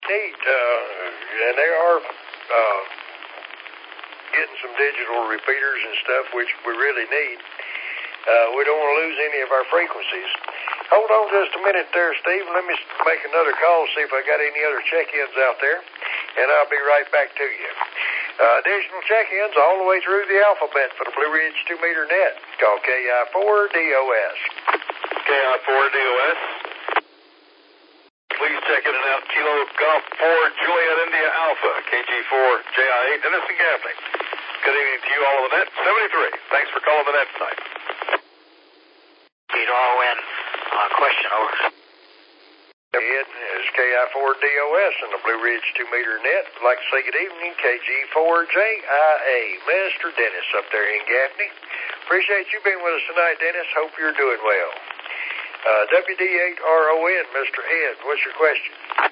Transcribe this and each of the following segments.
Neat, and they are getting some digital repeaters and stuff, which we really need. We don't want to lose any of our frequencies. Hold on just a minute there, Steve. Let me make another call, see if I got any other check-ins out there, and I'll be right back to you. Additional check-ins all the way through the alphabet for the Blue Ridge 2-meter net. Call KI4DOS. KI4DOS. Please check in and out. Kilo Golf 4 Juliet India Alpha, KG4 JI8, Dennis and Gaffney. Good evening to you all on the net. 73. Thanks for calling the net tonight. RON, question over. It is KI4DOS and the Blue Ridge 2-meter net. I'd like to say good evening, KG4JIA. Mr. Dennis up there in Gaffney. Appreciate you being with us tonight, Dennis. Hope you're doing well. WD8RON, Mr. Ed, what's your question?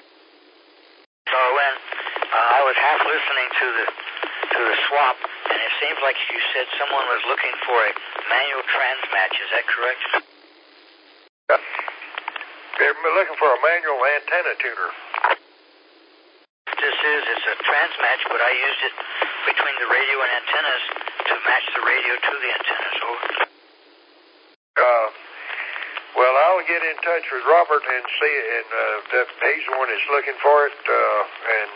RON, I was half listening to the swap, and it seems like you said someone was looking for a manual transmatch. Is that correct? They're looking for a manual antenna tuner. It's a transmatch, but I used it between the radio and antennas to match the radio to the antennas. Well, I'll get in touch with Robert and see it, and he's the one that's looking for it, and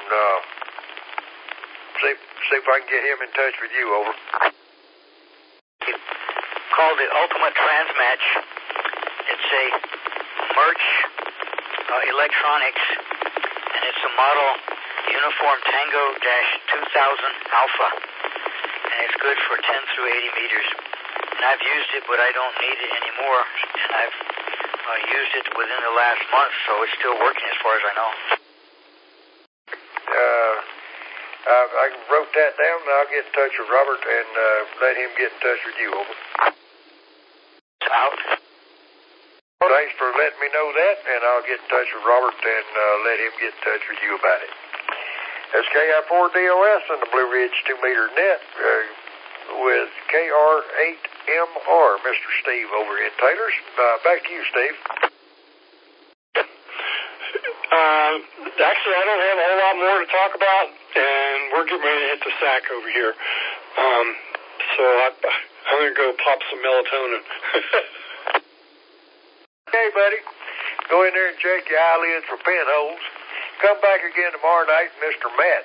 see if I can get him in touch with you. Over. Called the Ultimate Transmatch. It's a Merch Electronics, and it's a model Uniform Tango-2000 Alpha, and it's good for 10 through 80 meters. And I've used it, but I don't need it anymore, and I've used it within the last month, so it's still working as far as I know. I wrote that down, and I'll get in touch with Robert and let him get in touch with you. Over. Out. Thanks for letting me know that, and I'll get in touch with Robert and let him get in touch with you about it. That's KI4DOS and the Blue Ridge 2-meter net with KR8MR, Mr. Steve over in Taylor's. Back to you, Steve. Actually, I don't have a whole lot more to talk about, and we're getting ready to hit the sack over here. So I'm going to go pop some melatonin. Okay, buddy. Go in there and check your eyelids for pinholes. Come back again tomorrow night. Mr. Matt,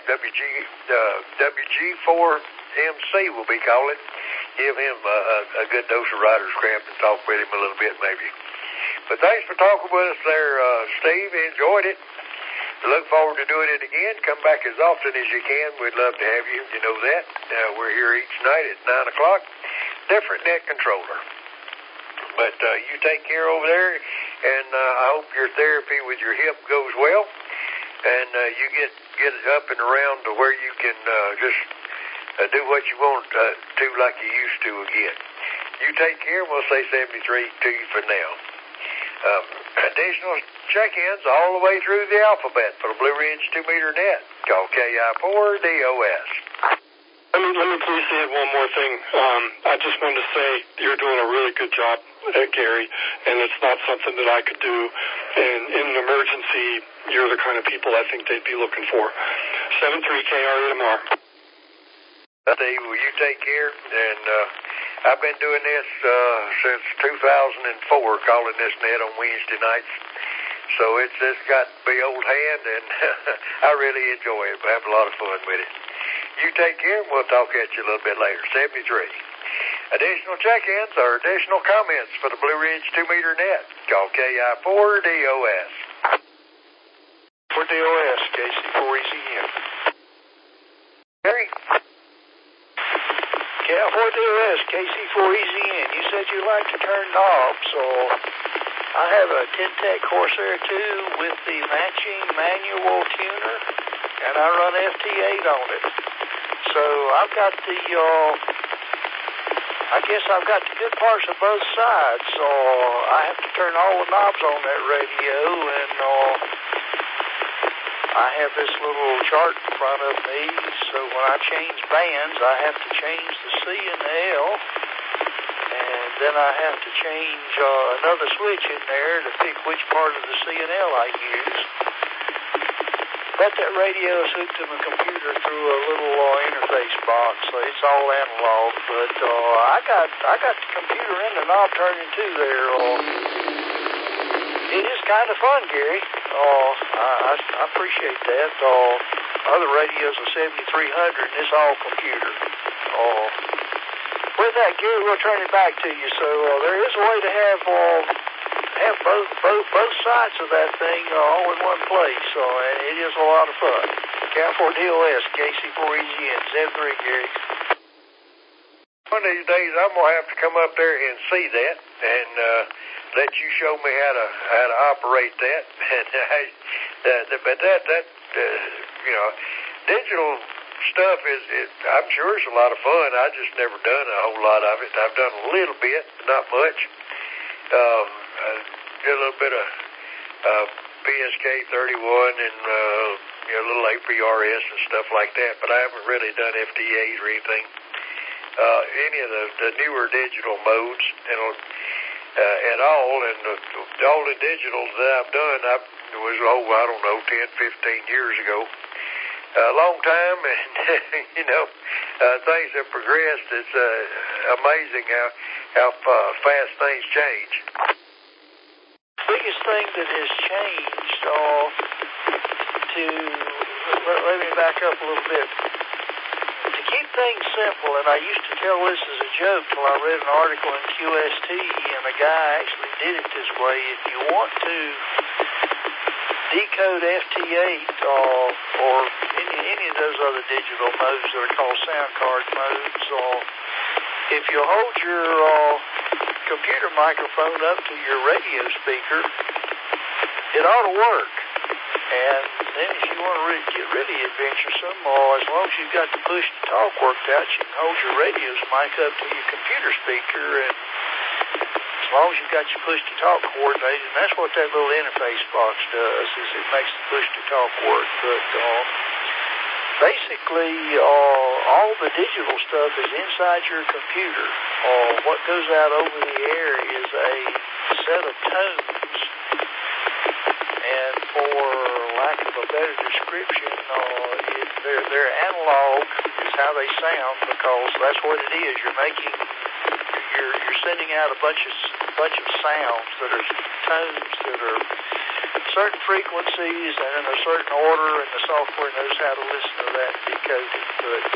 WG4MC will be calling. Give him a good dose of rider's cramp and talk with him a little bit, maybe. But thanks for talking with us there, Steve. Enjoyed it. Look forward to doing it again. Come back as often as you can. We'd love to have you. You know that. We're here each night at 9 o'clock. Different net controller. But you take care over there, and I hope your therapy with your hip goes well, and you get it up and around to where you can just do what you want to like you used to again. You take care, and we'll say 73 to you for now. Additional check-ins all the way through the alphabet for the Blue Ridge 2-meter net. Call KI4DOS. Let me please say one more thing. I just wanted to say you're doing a really good job, Gary, and it's not something that I could do. And in an emergency, you're the kind of people I think they'd be looking for. 73KR8MR. Steve, will you take care? And I've been doing this since 2004, calling this net on Wednesday nights. So it's got to be old hand, and I really enjoy it. I have a lot of fun with it. You take care, and we'll talk at you a little bit later. 73. Additional check-ins or additional comments for the Blue Ridge 2-meter net. Call KI4DOS. For DOS, KC4EZN. Gary? KI4DOS, KC4EZN. You said you like to turn knobs, so I have a Tintec Corsair 2 with the matching manual tuner, and I run FT8 on it. So I've got the, I guess I've got the good parts of both sides, so I have to turn all the knobs on that radio, and I have this little chart in front of me, so when I change bands, I have to change the C and the L, and then I have to change another switch in there to pick which part of the C and L I use. But that radio is hooked to my computer through a little interface box, so it's all analog. But I got the computer and the knob turning too there. It is kind of fun, Gary. I appreciate that. Other radios are 7300, and it's all computer. With that, Gary, we'll turn it back to you. So there is a way to have both sides of that thing all in one place. And it is a lot of fun. Count 4 DOS, KC4EGN, Z3, Gary. One of these days, I'm gonna have to come up there and see that, and let you show me how to operate that. But that digital stuff is I'm sure it's a lot of fun. I just never done a whole lot of it. I've done a little bit, not much. Did a little bit of PSK 31 and a little APRS and stuff like that, but I haven't really done FDAs or anything. Any of the newer digital modes, at all, and all the digitals that I've done, was, I don't know, 10, 15 years ago. A long time, and, things have progressed. It's amazing how fast things change. The biggest thing that has changed, let me back up a little bit. To keep things simple, and I used to tell this as a joke till I read an article in QST, and a guy actually did it this way. If you want to decode FT8 or any of those other digital modes that are called sound card modes, if you hold your computer microphone up to your radio speaker, it ought to work. And then if you want to get really adventuresome, as long as you've got the push-to-talk worked out, you can hold your radio's mic up to your computer speaker, and as long as you've got your push-to-talk coordinated, and that's what that little interface box does, is it makes the push-to-talk work. But basically, all the digital stuff is inside your computer. What goes out over the air is a set of tones, and for lack of a better description, they're analog is how they sound, because that's what it is. You're sending out a bunch of sounds that are tones that are certain frequencies and in a certain order, and the software knows how to listen to that and decode it.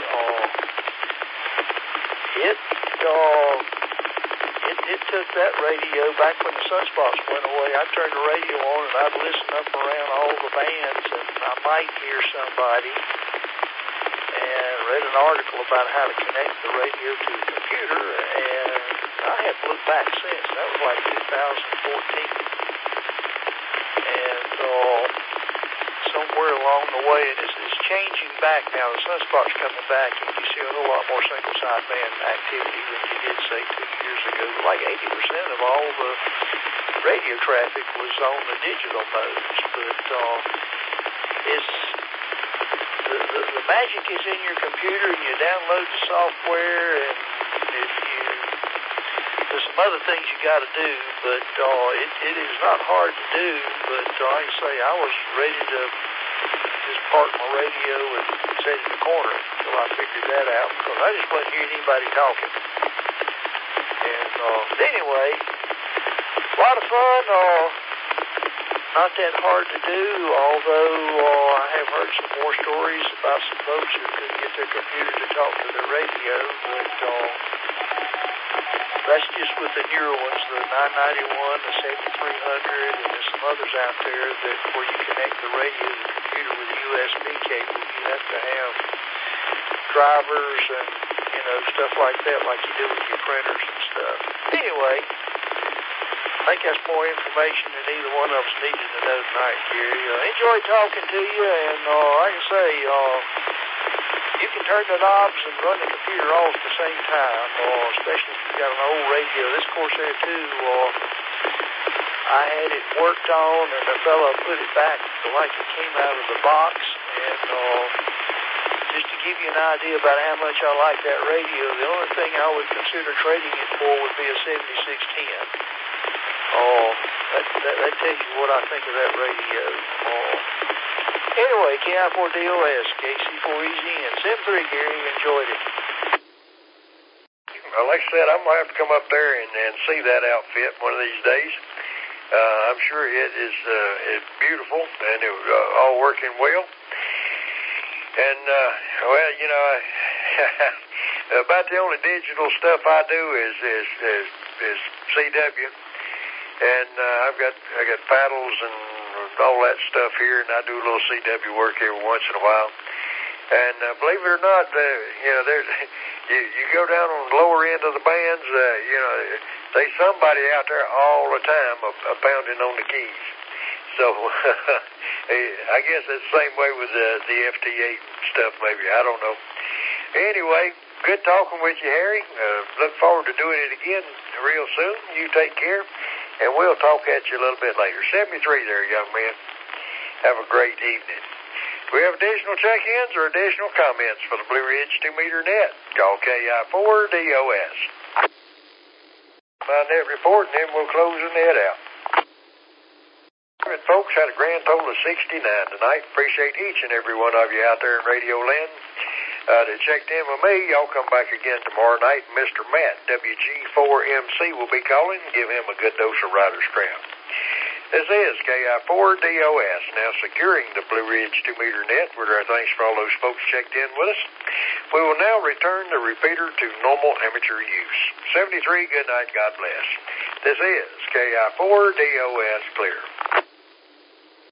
But it took that radio back when the sunspots went away. I'd turn the radio on and I'd listen up around all the bands, and I might hear somebody, and read an article about how to connect the radio to the computer, and I haven't looked back since. That was like 2014. And somewhere along the way, and it's changing back now. The sunspot's coming back, and you see a whole lot more single sideband activity than you did, say, 2 years ago. Like 80% of all the radio traffic was on the digital modes, but it's the magic is in your computer, and you download the software, and there's some other things you got to do, but it is not hard to do. But like I say, I was ready to just park my radio and sit in the corner until I figured that out, because I just wasn't hearing anybody talking. And anyway, a lot of fun. Not that hard to do, although I have heard some more stories about some folks who couldn't get their computer to talk to their radio, but that's just with the newer ones, the 991, the 7300, and there's some others out there that where you connect the radio to the computer with a USB cable. You have to have drivers and, stuff like that, like you do with your printers and stuff. Anyway, I think that's more information than either one of us needed to know tonight, Gary. Enjoy talking to you, and like I say, you can turn the knobs and run the computer all at the same time, especially if you've got an old radio. This Corsair 2, I had it worked on, and the fellow put it back like it came out of the box, and just to give you an idea about how much I like that radio, the only thing I would consider trading it for would be a 7610. That tells you what I think of that radio. Anyway, KI4DOS, KC4EZ, and 73, Gary, enjoyed it. Well, like I said, I'm going to have to come up there and see that outfit one of these days. I'm sure it is it's beautiful, and it was all working well. And, well, you know, about the only digital stuff I do is CW. And I got paddles and all that stuff here, and I do a little CW work every once in a while. And believe it or not, you know, you go down on the lower end of the bands, you know, there's somebody out there all the time pounding on the keys. So I guess it's the same way with the FT8 stuff, maybe. I don't know. Anyway, good talking with you, Harry. Look forward to doing it again real soon. You take care, and we'll talk at you a little bit later. 73 there, young man. Have a great evening. We have additional check-ins or additional comments for the Blue Ridge 2-meter net. Call KI4DOS. My net report, and then we'll close the net out. Folks, had a grand total of 69 tonight. Appreciate each and every one of you out there in Radio Land that checked in with me. Y'all come back again tomorrow night. Mr. Matt, WG4MC, will be calling. Give him a good dose of Riders Craft. This is KI4DOS, now securing the Blue Ridge 2-meter net. With our thanks for all those folks checked in with us. We will now return the repeater to normal amateur use. 73, good night, God bless. This is KI4DOS Clear.